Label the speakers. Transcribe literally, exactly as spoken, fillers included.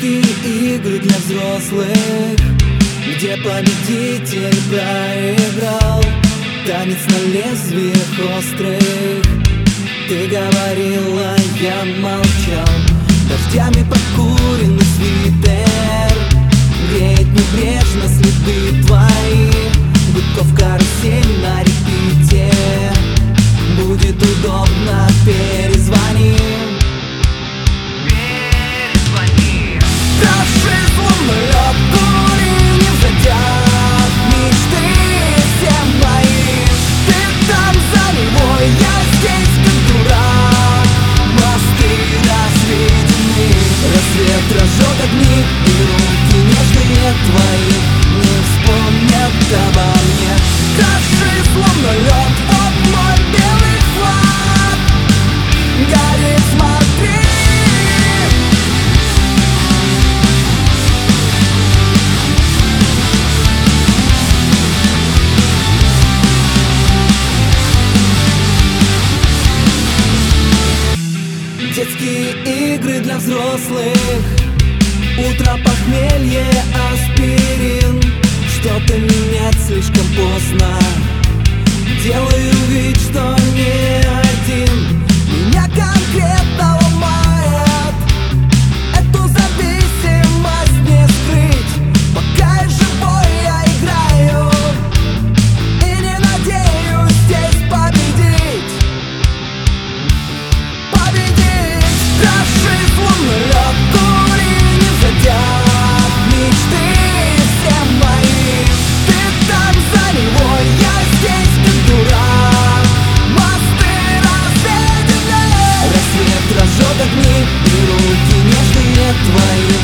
Speaker 1: Детские игры для взрослых, где победитель проиграл. Танец на лезвиях острых. Ты говорила, я молчал. Дождями прокуренный свитер греет небрежно следы твои. Гудков карусель на репите. Будет удобно, перезвони. Перезвони. Дрожи, словно лед, дури не взлетят мечты все мои. Ты там за него, я здесь как дурак. Мосты разведены, рассвет разжег огни, и руки нежные твои не вспомнят обо мне. Дрожи, словно лед, вот мой белый флаг горит, смотри. Детские игры для взрослых. Утро, похмелье, аспирин. Что-то менять слишком поздно. Делаю вид, что не один. Меня конкретно ломает. Эту зависимость не скрыть. Пока я живой, я играю и не надеюсь здесь победить. Победить. Дрожи, словно лед, дури не взлетят мечты все мои. Ты там за него, я здесь как дурак. Мосты разведены, рассвет разжег огни, и руки нежные твои